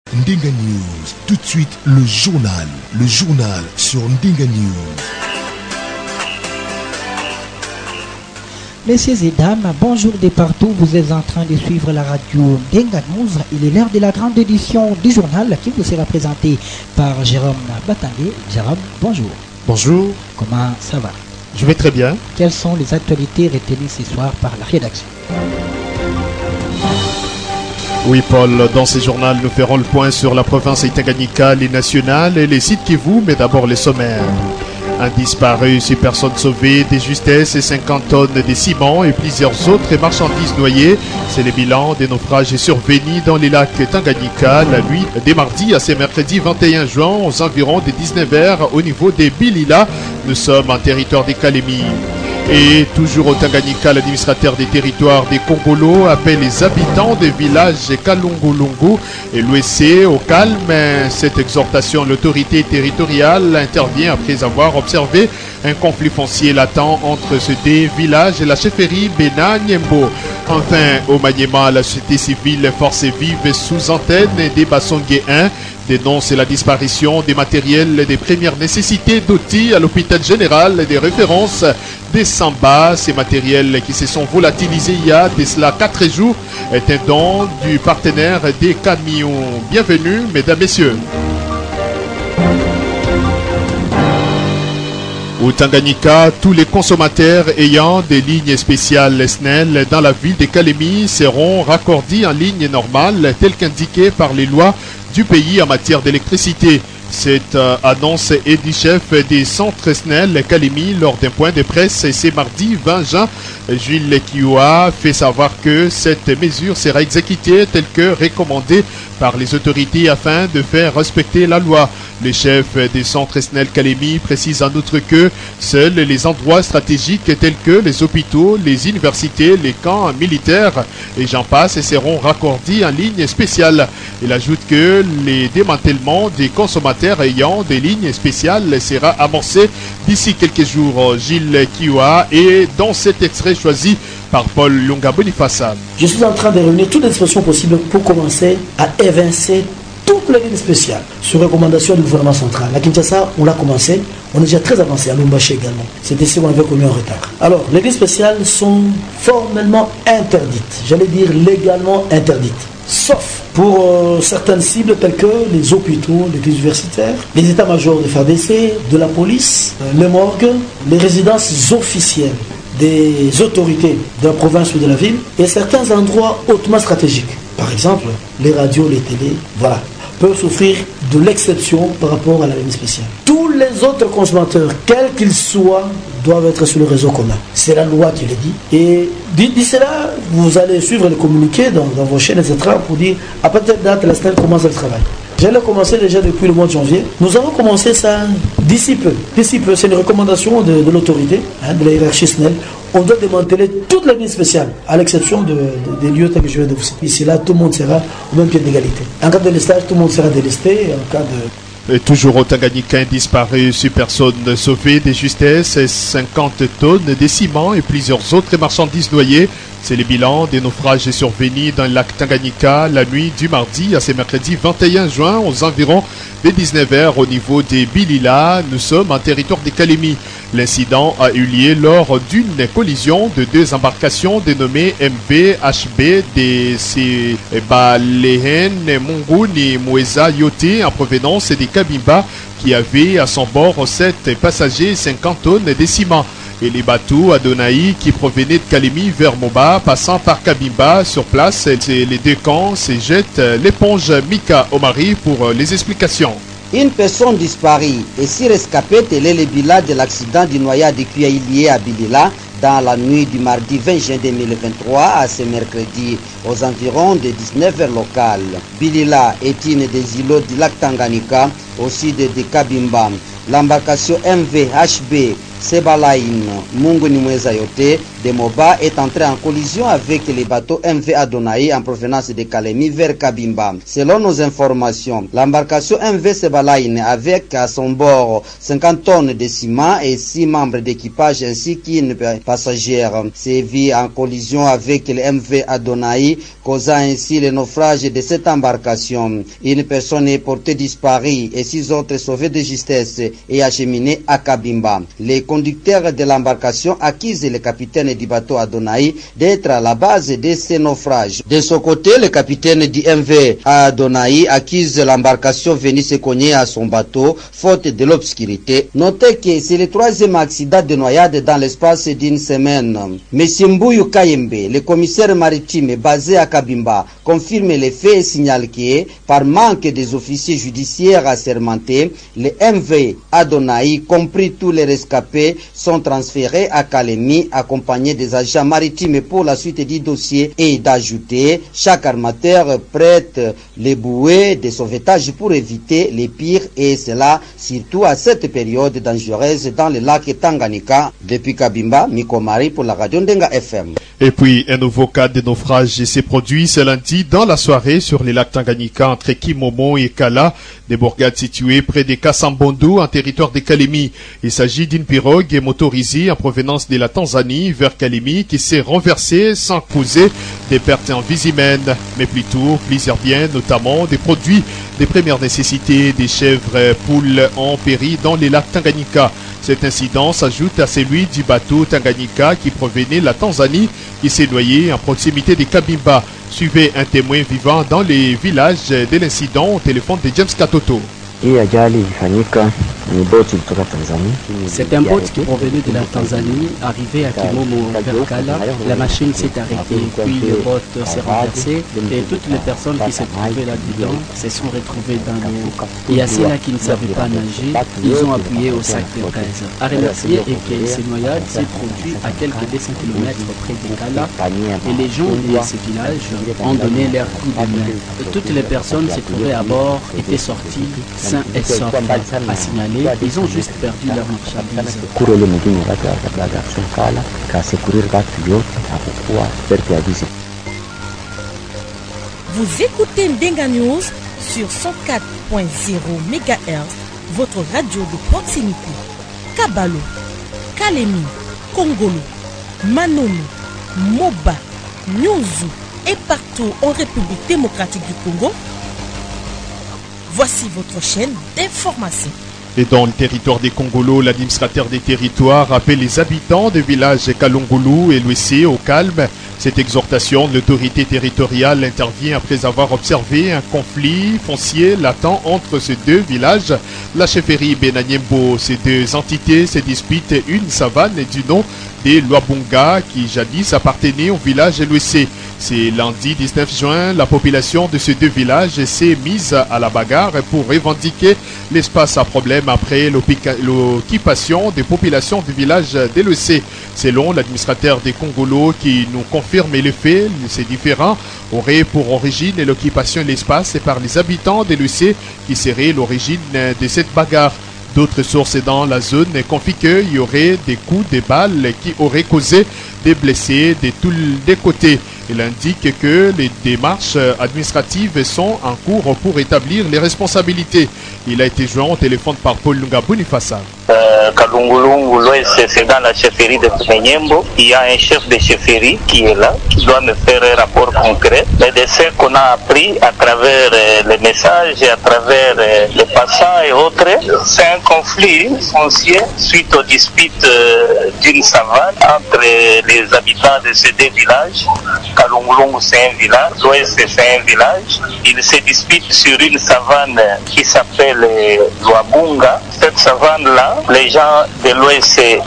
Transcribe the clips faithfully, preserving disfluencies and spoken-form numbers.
Ndenga News, tout de suite le journal, le journal sur Ndenga News. Messieurs et dames, bonjour de partout, vous êtes en train de suivre la radio Ndenga News. Il est l'heure de la grande édition du journal qui vous sera présenté par Jérôme Batangé. Jérôme, bonjour. Bonjour. Comment ça va? Je vais très bien. Quelles sont les actualités retenues ce soir par la rédaction? Oui, Paul, dans ce journal, nous ferons le point sur la province Tanganyika, les nationales et les sites Kivu, mais d'abord les sommaires. Un disparu, six personnes sauvées, des justesses et cinquante tonnes de ciment et plusieurs autres marchandises noyées. C'est le bilan des naufrages survenus dans les lacs Tanganyika la nuit des mardis à ce mercredi vingt et un juin aux environs des dix-neuf heures au niveau des Bilila. Nous sommes en territoire des Kalemi. Et toujours au Tanganyika, l'administrateur des territoires des Congolo appelle les habitants des villages Kalungulungu et l'Ouessé au calme. Cette exhortation, l'autorité territoriale intervient après avoir observé un conflit foncier latent entre ces deux villages et la chefferie Bena Nyembo. Enfin, au Maniema, la société civile Force Vive sous antenne des Bassongué un dénonce la disparition des matériels des premières nécessités d'outils à l'hôpital général des références des Samba. Ces matériels qui se sont volatilisés il y a de cela quatre jours est un don du partenaire des camions. Bienvenue, mesdames, messieurs. Au Tanganyika, tous les consommateurs ayant des lignes spéciales S N E L dans la ville de Kalemi seront raccordés en ligne normale, tel qu'indiqué par les lois du pays en matière d'électricité. Cette euh, annonce est du chef des centres S N E L Kalemi lors d'un point de presse ce mardi vingt juin. Gilles Kioua fait savoir que cette mesure sera exécutée telle que recommandée par les autorités afin de faire respecter la loi. Le chef des centres S N E L Kalemi précise en outre que seuls les endroits stratégiques tels que les hôpitaux, les universités, les camps militaires et j'en passe seront raccordés en ligne spéciale. Il ajoute que les démantèlements des consommateurs ayant des lignes spéciales sera amorcé d'ici quelques jours. Gilles Kioua est dans cet extrait choisi par Paul Lunga Boniface. Je suis en train de réunir toutes les dispositions possibles pour commencer à évincer toutes les lignes spéciales sur recommandation du gouvernement central. À Kinshasa, on l'a commencé, on est déjà très avancé, à Lumbashi également. C'était ici qu'on avait connu un retard. Alors, les lignes spéciales sont formellement interdites, j'allais dire légalement interdites, sauf pour euh, certaines cibles telles que les hôpitaux, les universitaires, les états-majors de F A D C, de la police, euh, les morgues, les résidences officielles des autorités de la province ou de la ville et certains endroits hautement stratégiques. Par exemple, les radios, les télés, voilà, peuvent souffrir de l'exception par rapport à la ligne spéciale. Tous les autres consommateurs, quels qu'ils soient, doivent être sur le réseau commun. C'est la loi qui le dit. Et d'ici là, vous allez suivre les communiqués dans, dans vos chaînes, et cetera pour dire à partir de date, la S N E L commence le travail. J'allais commencer déjà depuis le mois de janvier. Nous avons commencé ça d'ici peu. D'ici peu, c'est une recommandation de, de l'autorité, hein, de la hiérarchie S N E L. On doit démanteler toutes les lignes spéciales, à l'exception de, de, des lieux tels que je viens de vous citer. Ici là, tout le monde sera au même pied d'égalité. En cas de délestage, tout le monde sera délesté. En cas de... Et toujours au Tanganyika, disparu, six personnes sauvées, des justesses, cinquante tonnes de ciment et plusieurs autres marchandises noyées. C'est le bilan des naufrages survenus dans le lac Tanganyika la nuit du mardi à ce mercredi vingt et un juin aux environs des dix-neuf heures au niveau des Bilila. Nous sommes en territoire des Kalemi. L'incident a eu lieu lors d'une collision de deux embarcations dénommées M V H B D C Balehen Munguni Mweza Yote en provenance des Kabimba qui avaient à son bord sept passagers et cinquante tonnes de ciment. Et les bateaux Adonai qui provenaient de Kalemi vers Moba, passant par Kabimba sur place, les deux camps se jettent l'éponge. Mika Omari pour les explications. Une personne disparue et six rescapés télé le bilan de l'accident du noyade de Kuyaïlié à Bilila dans la nuit du mardi vingt juin deux mille vingt-trois à ce mercredi aux environs de dix-neuf heures locales. Bilila est une des îlots du lac Tanganyika au sud de Kabimba. L'embarcation M V H B Sebalaïn Munguni Mweza Yote de Moba est entré en collision avec les bateaux M V Adonai en provenance de Kalemi vers Kabimba. Selon nos informations, l'embarcation M V Sebalaïn avec à son bord cinquante tonnes de ciment et six membres d'équipage ainsi qu'une passagère s'est vue en collision avec le M V Adonai, causant ainsi le naufrage de cette embarcation. Une personne est portée disparue et six autres sauvés de justesse et acheminés à Kabimba. Les conducteurs de l'embarcation accusent le capitaine du bateau Adonai d'être à la base de ces naufrages. De son côté, le capitaine du M V Adonai accuse l'embarcation venue se cogner à son bateau faute de l'obscurité. Notez que c'est le troisième accident de noyade dans l'espace d'une semaine. Monsieur Mbuyu Kayembe, le commissaire maritime basé à Kabimba, confirme les faits et signale que, par manque des officiers judiciaires assermentés, les M V Adonai, compris tous les rescapés, sont transférés à Kalemi accompagnés des agents maritimes pour la suite du dossier et d'ajouter chaque armateur prête les bouées de sauvetage pour éviter les pires et cela surtout à cette période dangereuse dans le lac Tanganyika. Depuis Kabimba, Mikomari pour la radio Ndenga F M. Et puis, un nouveau cas de naufrage s'est produit ce lundi dans la soirée sur les lacs Tanganyika entre Kimomo et Kala, des bourgades situées près des Kasambondu en territoire de Kalemi. Il s'agit d'une pirogue motorisée en provenance de la Tanzanie vers Kalemi qui s'est renversée sans causer des pertes en vie humaines, mais plutôt plusieurs biens, notamment des produits des premières nécessités, des chèvres, poules ont péri dans les lacs Tanganyika. Cet incident s'ajoute à celui du bateau Tanganyika qui provenait de la Tanzanie qui s'est noyé en proximité de Kabimba. Suivez un témoin vivant dans les villages de l'incident au téléphone de James Katoto. C'est un boat qui provenait de la Tanzanie, arrivé à Kimomo vers Kala. La machine s'est arrêtée, puis le boat s'est renversé et toutes les personnes qui se trouvaient là-dedans se sont retrouvées dans l'eau. Et à ceux-là qui ne savaient pas nager, ils ont appuyé au sac de braise. À remercier et que ce noyade s'est produit à quelques deux cents kilomètres près de Kala et les gens de ce village ont donné leur coup de main. Toutes les personnes se trouvaient à bord étaient sorties sains et saufs. À signaler, ils ont juste perdu leur marchandise. Vous écoutez Ndenga News sur cent quatre point zéro mégahertz, votre radio de proximité. Kabalo, Kalemi, Kongolo, Manono, Moba, Nyunzu et partout en République démocratique du Congo. Voici votre chaîne d'information. Et dans le territoire des Congolos, l'administrateur des territoires appelle les habitants des villages Kalongulu et Louissé au calme. Cette exhortation de l'autorité territoriale intervient après avoir observé un conflit foncier latent entre ces deux villages. La chefferie Benanyembo, ces deux entités se disputent une savane du nom des Luabunga qui jadis appartenait au village Louissé. C'est lundi dix-neuf juin, la population de ces deux villages s'est mise à la bagarre pour revendiquer l'espace à problème après l'occupation des populations du village d'Elocé. Selon l'administrateur des Congolos qui nous confirme les faits, ces différends auraient pour origine l'occupation de l'espace par les habitants d'Elocé qui serait l'origine de cette bagarre. D'autres sources dans la zone confient qu'il y aurait des coups de balles qui auraient causé des blessés de tous les côtés. Il indique que les démarches administratives sont en cours pour établir les responsabilités. Il a été joint au téléphone par Paul Lunga Bonifassa. Euh, c'est dans la chefferie de Benanyembo. Il y a un chef de chefferie qui est là, qui doit me faire un rapport concret. Mais de ce qu'on a appris à travers euh, les messages, à travers euh, les passants et autres, c'est un conflit foncier suite aux disputes euh, d'une savane entre euh, les habitants de ces deux villages. Kalongulongo, c'est un village, l'Ouest, c'est un village. Ils se disputent sur une savane qui s'appelle Luabunga. Cette savane-là, les gens de l'Ouest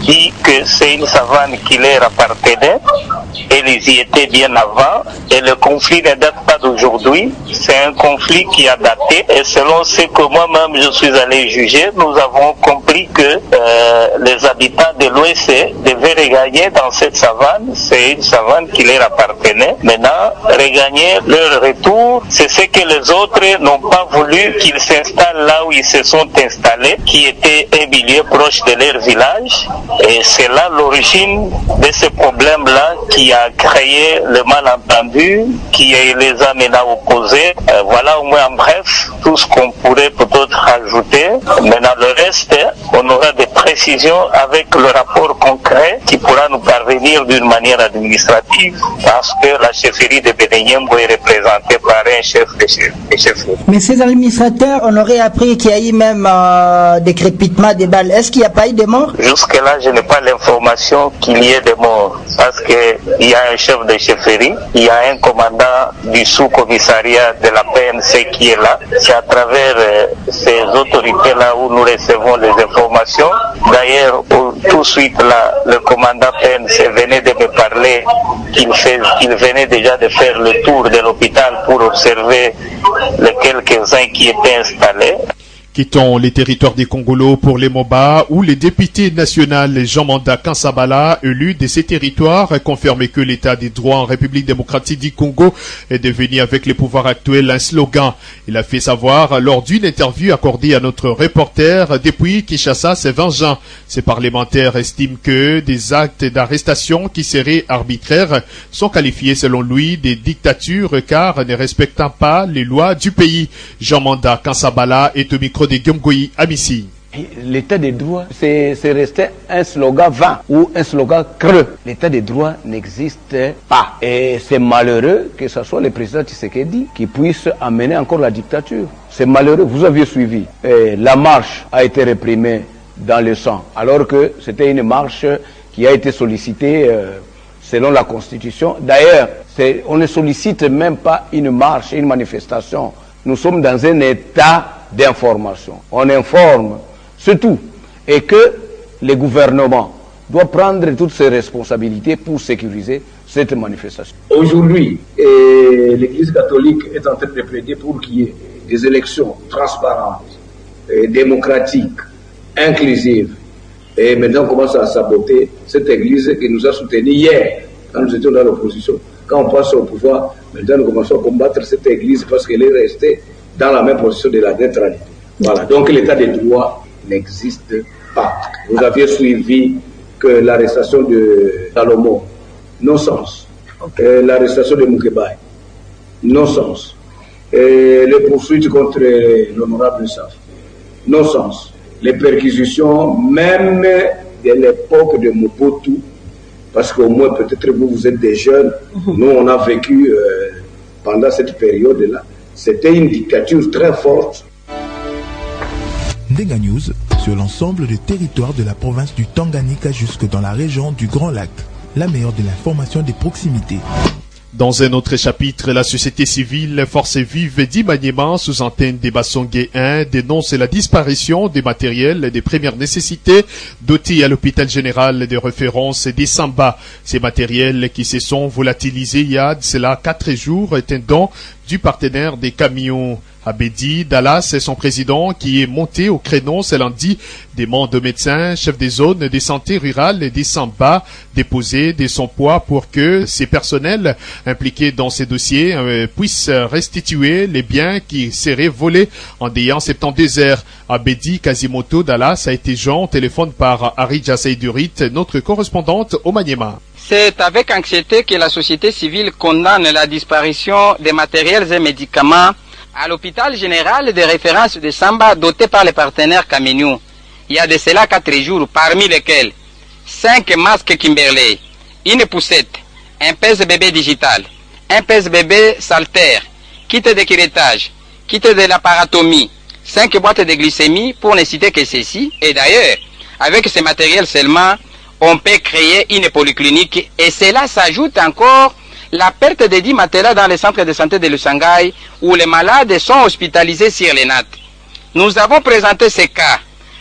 dit que c'est une savane qui leur appartenait. Et ils y étaient bien avant. Et le conflit ne date pas d'aujourd'hui. C'est un conflit qui a daté. Et selon ce que moi-même je suis allé juger, nous avons compris que euh, les habitants de l'Ouest devaient regagner dans cette savane. C'est une savane qui leur appartenait. Maintenant, regagner leur retour, c'est ce que les autres n'ont pas voulu qu'ils s'installent là où ils se sont installés, qui était un milieu proche de leur village. Et c'est là l'origine de ce problème-là qui a créé le malentendu, qui les a maintenant opposés. Euh, voilà au moins en bref tout ce qu'on pourrait peut-être ajouter. Maintenant le reste, on aura des précisions avec le rapport concret qui pourra nous parvenir d'une manière administrative parce que la chefferie de Benenyembo est représentée par un chef de chefferie. Mais ces administrateurs, on aurait appris qu'il y a eu même euh, des crépitements des balles. Est-ce qu'il n'y a pas eu de morts? Jusque-là, je n'ai pas l'information qu'il y ait des morts parce qu'il y a un chef de chefferie, il y a un commandant du sous-commissariat de la P N C qui est là. C'est à travers euh, ces autorités-là où nous recevons les informations. D'ailleurs, tout de suite, là, le commandant P N C venait de me parler qu'il fait, qu'il venait déjà de faire le tour de l'hôpital pour observer les quelques-uns qui étaient installés. Quittons les territoires des Congolos pour les MOBA, où les députés nationaux Jean-Manda Kansabala, élu de ces territoires, a confirmé que l'état des droits en République démocratique du Congo est devenu avec les pouvoirs actuels un slogan. Il a fait savoir lors d'une interview accordée à notre reporter depuis Kinshasa ces vingt juin. Ces parlementaires estiment que des actes d'arrestation qui seraient arbitraires sont qualifiés selon lui de dictatures car ne respectant pas les lois du pays. Jean-Manda Kansabala est au micro de Gyomgoyi Amissi. L'état des droits, c'est resté un slogan vain ou un slogan creux. L'état des droits n'existe pas. Et c'est malheureux que ce soit le président Tshisekedi qui puisse amener encore la dictature. C'est malheureux. Vous aviez suivi. Et la marche a été réprimée dans le sang, alors que c'était une marche qui a été sollicitée euh, selon la Constitution. D'ailleurs, on ne sollicite même pas une marche, une manifestation. Nous sommes dans un état d'information. On informe, c'est tout. Et que le gouvernement doit prendre toutes ses responsabilités pour sécuriser cette manifestation. Aujourd'hui, l'Église catholique est en train de plaider pour qu'il y ait des élections transparentes, et démocratiques, inclusives. Et maintenant, on commence à saboter cette Église qui nous a soutenus hier, quand nous étions dans l'opposition. Quand on passe au pouvoir, maintenant nous commençons à combattre cette Église parce qu'elle est restée dans la même position de la neutralité. Voilà, donc l'état des droits n'existe pas. Vous aviez suivi que l'arrestation de Salomon, non-sens. Okay. L'arrestation de Moukebaï, non-sens. Les poursuites contre l'honorable Saf, non-sens. Les perquisitions, même de l'époque de Mobutu, parce qu'au moins peut-être vous, vous êtes des jeunes, mm-hmm. Nous on a vécu euh, pendant cette période-là. C'était une dictature très forte. Ndenga News sur l'ensemble du territoire de la province du Tanganyika jusque dans la région du Grand Lac. La meilleure de l'information de proximité. Dans un autre chapitre, la société civile Force Vive d'Imaniema, sous antenne des Bassongué un, dénonce la disparition des matériels et des premières nécessités dotés à l'hôpital général de référence des Samba. Ces matériels qui se sont volatilisés il y a de cela quatre jours est un don du partenaire des camions. Abedi Dallas est son président qui est monté au créneau ce lundi. Des membres de médecins, chefs des zones de santé rurale et des Samba déposés de son poids pour que ces personnels impliqués dans ces dossiers euh, puissent restituer les biens qui seraient volés en ayant soixante-douze heures. Abedi Kazimoto Dallas a été joint au téléphone par Aridja Seydurit, notre correspondante au Maniema. C'est avec anxiété que la société civile condamne la disparition des matériels et médicaments à l'hôpital général de référence de Samba doté par les partenaires Kaminiou. Il y a de cela quatre jours, parmi lesquels cinq masques Kimberley, une poussette, un pèse-bébé digital, un pèse-bébé salter, kit de curettage, kit de l'apparatomie, cinq boîtes de glycémie pour ne citer que ceci. Et d'ailleurs, avec ces matériels seulement, on peut créer une polyclinique et cela s'ajoute encore la perte de dix matelas dans les centres de santé de Lusangay où les malades sont hospitalisés sur les nattes. Nous avons présenté ces cas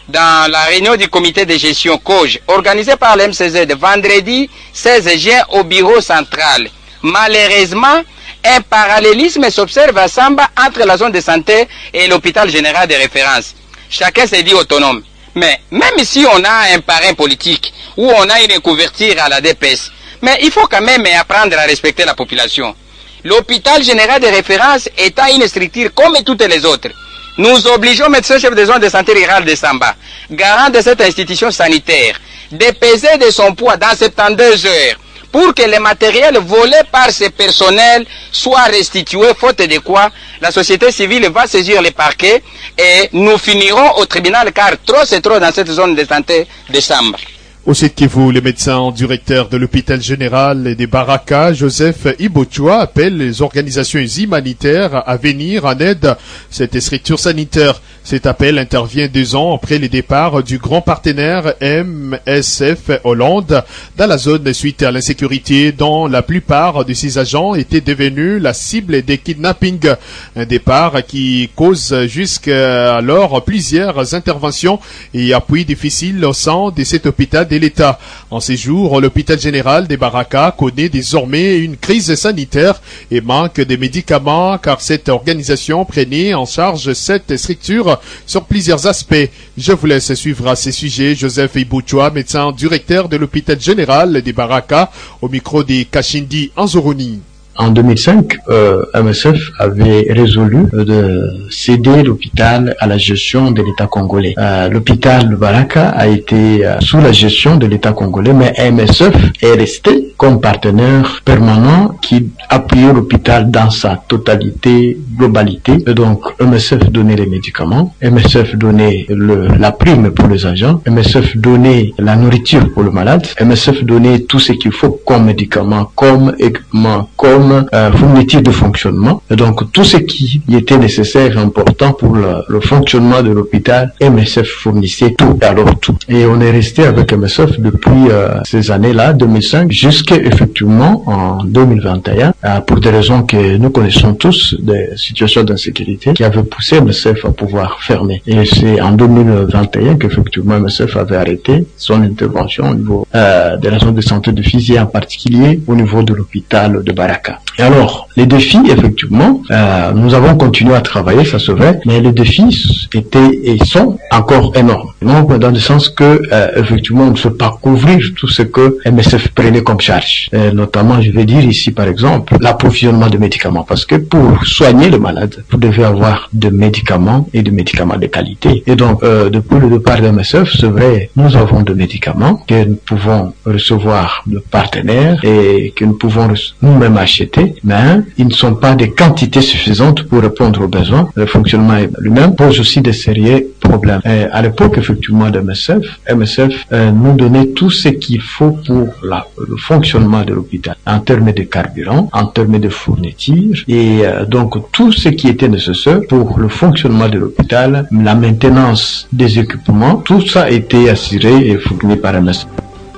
dans la réunion du comité de gestion C O G organisée par l'M C Z vendredi seize juin au bureau central. Malheureusement, un parallélisme s'observe à Samba entre la zone de santé et l'hôpital général de référence. Chacun s'est dit autonome. Mais même si on a un parrain politique ou on a une couverture à la D P S, mais il faut quand même apprendre à respecter la population. L'hôpital général de référence étant une structure comme toutes les autres, nous obligeons médecin chef de zone de santé rurale de Samba, garant de cette institution sanitaire, de peser de son poids dans soixante-douze heures pour que les matériels volés par ces personnels soient restitués, faute de quoi la société civile va saisir les parquets et nous finirons au tribunal car trop c'est trop dans cette zone de santé de Samba. Au Sud Kivu, le médecin directeur de l'hôpital général des Baraka, Joseph Ibochua, appelle les organisations humanitaires à venir en aide à cette structure sanitaire. Cet appel intervient deux ans après le départ du grand partenaire M S F Hollande dans la zone suite à l'insécurité dont la plupart de ses agents étaient devenus la cible des kidnappings. Un départ qui cause jusqu'alors plusieurs interventions et appuis difficiles au sein de cet hôpital de l'État. En ces jours, l'hôpital général des Baraka connaît désormais une crise sanitaire et manque de médicaments car cette organisation prenait en charge cette structure sur plusieurs aspects. Je vous laisse suivre à ces sujets Joseph Ibochua, médecin directeur de l'hôpital général des Baraka, au micro des Kashindi Anzoroni. En deux mille cinq, euh, M S F avait résolu de céder l'hôpital à la gestion de l'État congolais. Euh, l'hôpital de Baraka a été euh, sous la gestion de l'État congolais, mais M S F est resté comme partenaire permanent qui appuyait l'hôpital dans sa totalité, globalité. Et donc, M S F donnait les médicaments, M S F donnait le, la prime pour les agents, M S F donnait la nourriture pour le malade, M S F donnait tout ce qu'il faut comme médicaments, comme équipements, comme Euh, fourniture de fonctionnement. Et donc tout ce qui était nécessaire, important pour le, le fonctionnement de l'hôpital, M S F fournissait tout, alors tout. Et on est resté avec M S F depuis euh, ces années-là, deux mille cinq, jusqu'à effectivement en deux mille vingt et un, euh, pour des raisons que nous connaissons tous, des situations d'insécurité qui avaient poussé M S F à pouvoir fermer. Et c'est en deux mille vingt et un qu'effectivement M S F avait arrêté son intervention au niveau euh, des raisons de santé de Fizi, en particulier au niveau de l'hôpital de Baraka. Et alors, les défis, effectivement, euh, nous avons continué à travailler, ça se fait, mais les défis étaient et sont encore énormes. Donc, dans le sens que, euh, effectivement, on ne peut pas couvrir tout ce que M S F prenait comme charge. Et notamment, je vais dire ici, par exemple, l'approvisionnement de médicaments. Parce que pour soigner le malade, vous devez avoir de médicaments et de médicaments de qualité. Et donc, euh, depuis le départ de M S F, c'est vrai, nous avons de médicaments que nous pouvons recevoir de partenaires et que nous pouvons nous-mêmes acheter, mais ils ne sont pas des quantités suffisantes pour répondre aux besoins. Le fonctionnement lui-même pose aussi des sérieux problèmes. Et à l'époque, effectivement, de M S F, M S F euh, nous donnait tout ce qu'il faut pour la, le fonctionnement de l'hôpital, en termes de carburant, en termes de fourniture, et euh, donc tout ce qui était nécessaire pour le fonctionnement de l'hôpital, la maintenance des équipements, tout ça était assuré et fourni par M S F.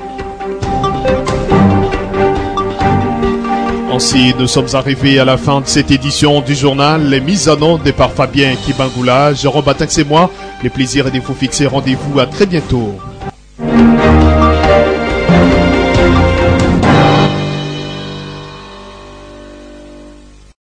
Ainsi, nous sommes arrivés à la fin de cette édition du journal, les mises en onde par Fabien Kibangoula, Jérôme Batax et moi. Le plaisir est de vous fixer rendez-vous à très bientôt.